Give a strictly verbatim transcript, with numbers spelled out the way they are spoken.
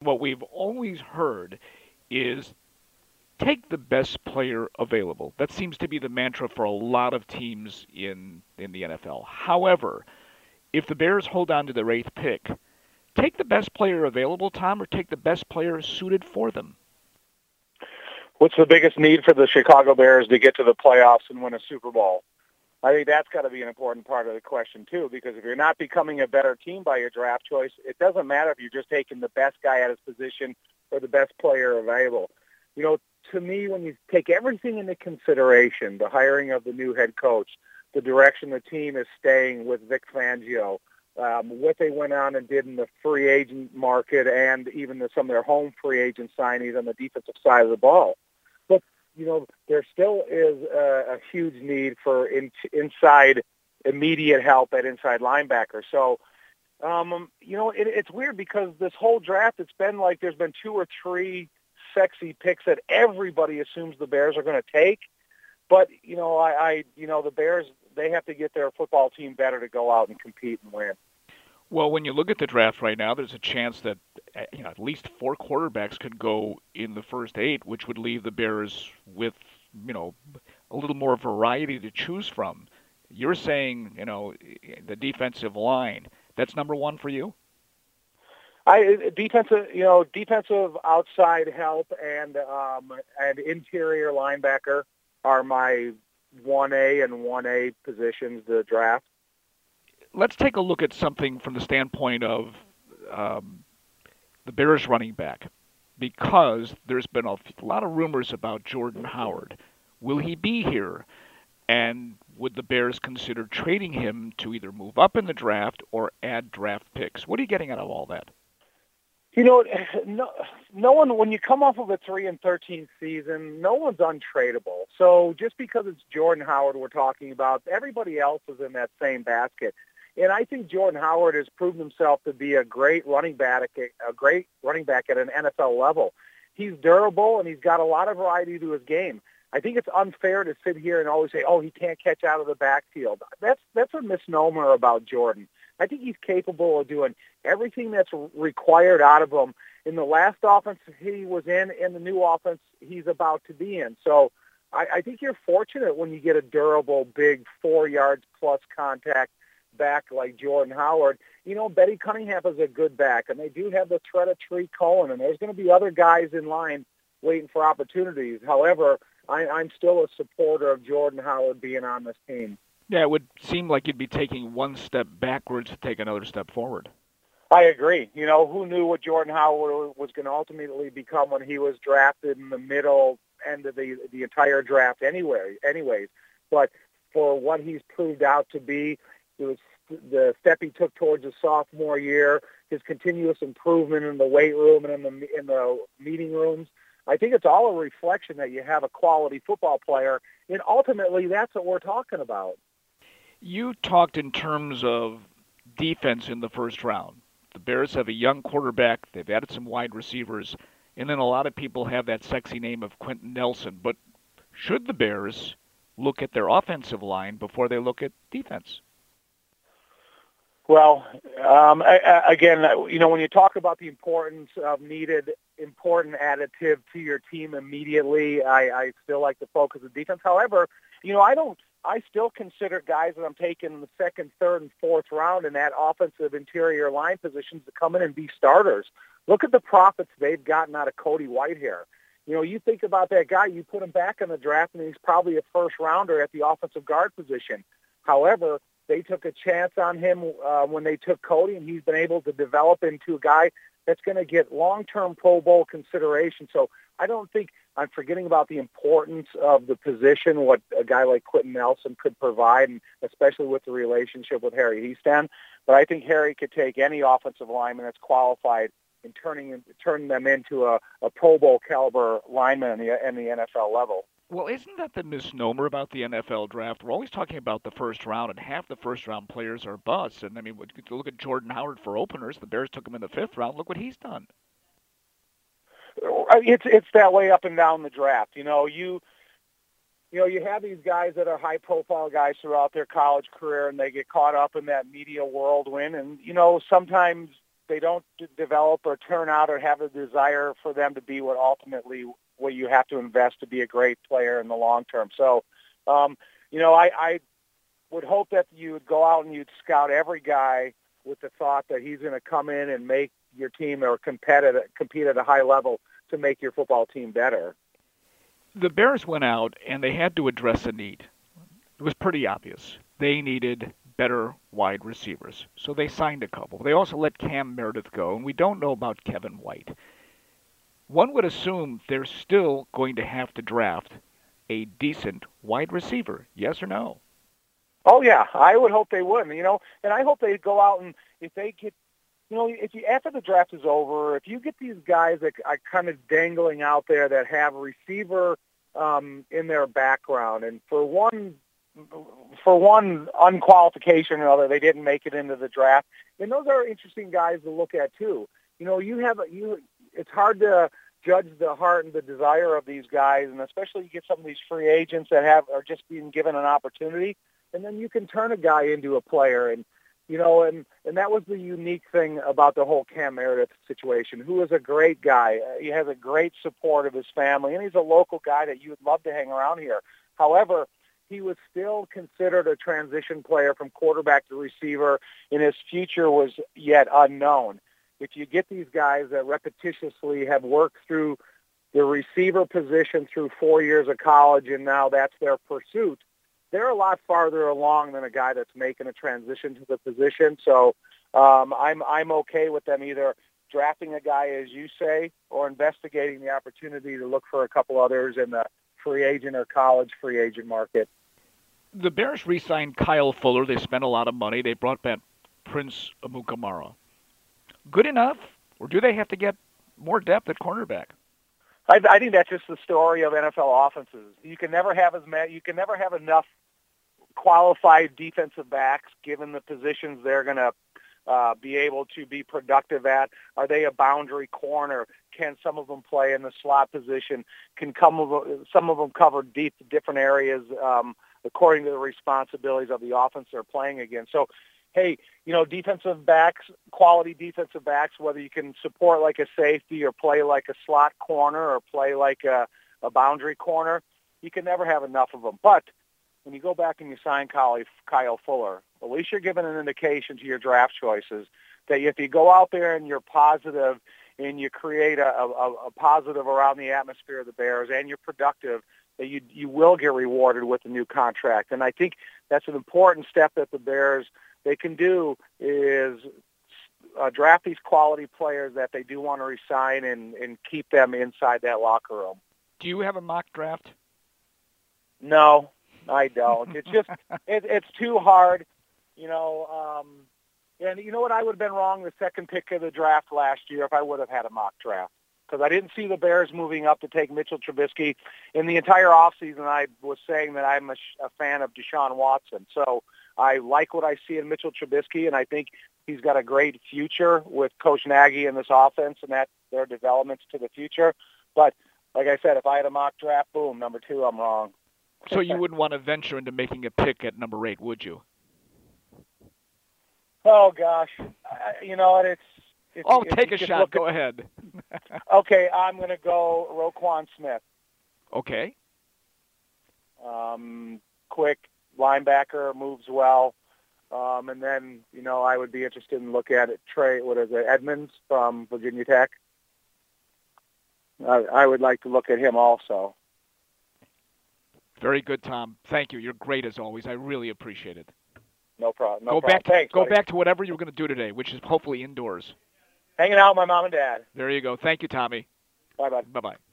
what we've always heard is take the best player available. That seems to be the mantra for a lot of teams in in the N F L. However, if the Bears hold on to their eighth pick, take the best player available, Tom, or take the best player suited for them. What's the biggest need for the Chicago Bears to get to the playoffs and win a Super Bowl? I think that's got to be an important part of the question, too, because if you're not becoming a better team by your draft choice, it doesn't matter if you're just taking the best guy at his position or the best player available. You know, to me, when you take everything into consideration, the hiring of the new head coach, the direction the team is staying with Vic Fangio, um, what they went on and did in the free agent market and even the, some of their home free agent signings on the defensive side of the ball. But, you know, there still is a, a huge need for in, inside immediate help at inside linebacker. So, um, you know, it, it's weird because this whole draft, it's been like there's been two or three sexy picks that everybody assumes the Bears are going to take. But, you know, I, I, you know, the Bears, they have to get their football team better to go out and compete and win. Well, when you look at the draft right now, there's a chance that you know, at least four quarterbacks could go in the first eight, which would leave the Bears with, you know, a little more variety to choose from. You're saying, you know, the defensive line, that's number one for you? I defensive, you know, defensive outside help and um, and interior linebacker are my one A and one A positions to draft. Let's take a look at something from the standpoint of um, the Bears running back, because there's been a lot of rumors about Jordan Howard. Will he be here? And would the Bears consider trading him to either move up in the draft or add draft picks? What are you getting out of all that? You know, no, no one, when you come off of a three and thirteen season, no one's untradeable. So just because it's Jordan Howard we're talking about, everybody else is in that same basket. And I think Jordan Howard has proven himself to be a great running back, a great running back at an N F L level. He's durable and he's got a lot of variety to his game. I think it's unfair to sit here and always say, "Oh, he can't catch out of the backfield." That's that's a misnomer about Jordan. I think he's capable of doing everything that's required out of him in the last offense he was in and the new offense he's about to be in. So I, I think you're fortunate when you get a durable, big, four yards plus contact back like Jordan Howard. You know, Betty Cunningham is a good back, and they do have the threat of Tree Cohen, and there's going to be other guys in line waiting for opportunities. However, I, I'm still a supporter of Jordan Howard being on this team. Yeah, it would seem like you'd be taking one step backwards to take another step forward. I agree. You know, who knew what Jordan Howard was going to ultimately become when he was drafted in the middle end of the the entire draft anyway, anyways. But for what he's proved out to be, it was the step he took towards his sophomore year, his continuous improvement in the weight room and in the in the meeting rooms. I think it's all a reflection that you have a quality football player, and ultimately that's what we're talking about. You talked in terms of defense in the first round. The Bears have a young quarterback. They've added some wide receivers. And then a lot of people have that sexy name of Quentin Nelson. But should the Bears look at their offensive line before they look at defense? Well, um, again, you know, when you talk about the importance of needed, important additive to your team immediately, I, I still like to focus on defense. However, you know, I don't, I still consider guys that I'm taking in the second, third, and fourth round in that offensive interior line positions to come in and be starters. Look at the profits they've gotten out of Cody Whitehair. You know, you think about that guy, you put him back in the draft, and he's probably a first rounder at the offensive guard position. However, they took a chance on him uh, when they took Cody, and he's been able to develop into a guy that's going to get long-term Pro Bowl consideration. So I don't think I'm forgetting about the importance of the position, what a guy like Quentin Nelson could provide, and especially with the relationship with Harry Hiestand. But I think Harry could take any offensive lineman that's qualified and turning turning them into a, a Pro Bowl caliber lineman in the, in the N F L level. Well, isn't that the misnomer about the N F L draft? We're always talking about the first round, and half the first-round players are busts. And, I mean, look at Jordan Howard for openers. The Bears took him in the fifth round. Look what he's done. It's it's that way up and down the draft. You know, you you know, you have these guys that are high-profile guys throughout their college career, and they get caught up in that media whirlwind. And, you know, sometimes they don't d- develop or turn out or have a desire for them to be what ultimately what you have to invest to be a great player in the long term. So, um, you know, I, I would hope that you would go out and you'd scout every guy with the thought that he's going to come in and make your team or compete at, compete at a high level to make your football team better. The Bears went out and they had to address a need. It was pretty obvious. They needed better wide receivers. So they signed a couple. They also let Cam Meredith go, and we don't know about Kevin White. One would assume they're still going to have to draft a decent wide receiver, yes or no? Oh, yeah, I would hope they would. You know, and I hope they go out and if they get, you know, if you after the draft is over, if you get these guys that are kind of dangling out there that have a receiver um, in their background, and for one, for one unqualification or other, they didn't make it into the draft, and those are interesting guys to look at too. You know, you have you. It's hard to judge the heart and the desire of these guys, and especially you get some of these free agents that have are just being given an opportunity. And then you can turn a guy into a player. And, you know, and, and that was the unique thing about the whole Cam Meredith situation, who is a great guy. Uh, he has a great support of his family, and he's a local guy that you would love to hang around here. However, he was still considered a transition player from quarterback to receiver, and his future was yet unknown. If you get these guys that repetitiously have worked through the receiver position through four years of college, and now that's their pursuit, they're a lot farther along than a guy that's making a transition to the position. So um, I'm I'm okay with them either drafting a guy, as you say, or investigating the opportunity to look for a couple others in the free agent or college free agent market. The Bears re-signed Kyle Fuller. They spent a lot of money. They brought back Prince Amukamara. Good enough, or do they have to get more depth at cornerback? I, I think that's just the story of N F L offenses. You can never have as many, you can never have enough qualified defensive backs given the positions they're going to uh, be able to be productive at. Are they a boundary corner? Can some of them play in the slot position? Can come of, some of them cover deep different areas um, according to the responsibilities of the offense they're playing against? So, hey, you know, defensive backs, quality defensive backs, whether you can support like a safety or play like a slot corner or play like a, a boundary corner, you can never have enough of them. But when you go back and you sign Kyle, Kyle Fuller, at least you're giving an indication to your draft choices that if you go out there and you're positive and you create a, a, a positive around the atmosphere of the Bears and you're productive, that you you will get rewarded with a new contract. And I think that's an important step that the Bears they can do is uh, draft these quality players that they do want to re-sign and, and keep them inside that locker room. Do you have a mock draft? No, I don't. It's just it, it's too hard, you know. Um, and you know what? I would have been wrong the second pick of the draft last year if I would have had a mock draft because I didn't see the Bears moving up to take Mitchell Trubisky. In the entire offseason, I was saying that I'm a, a fan of Deshaun Watson. So I like what I see in Mitchell Trubisky, and I think he's got a great future with Coach Nagy in this offense and that their developments to the future. But like I said, if I had a mock draft, boom, number two, I'm wrong. So you wouldn't want to venture into making a pick at number eight, would you? Oh, gosh. I, you know what? It's, if, oh, if take a shot. At, go ahead. Okay, I'm going to go Roquan Smith. Okay. Um, quick linebacker, moves well. Um, and then, you know, I would be interested in looking at it, Trey, what is it, Edmonds from Virginia Tech. I, I would like to look at him also. Very good, Tom. Thank you. You're great as always. I really appreciate it. No problem. No go problem. back. To, Thanks, go buddy. back to whatever you were going to do today, which is hopefully indoors. Hanging out with my mom and dad. There you go. Thank you, Tommy. Bye, bye. Bye-bye.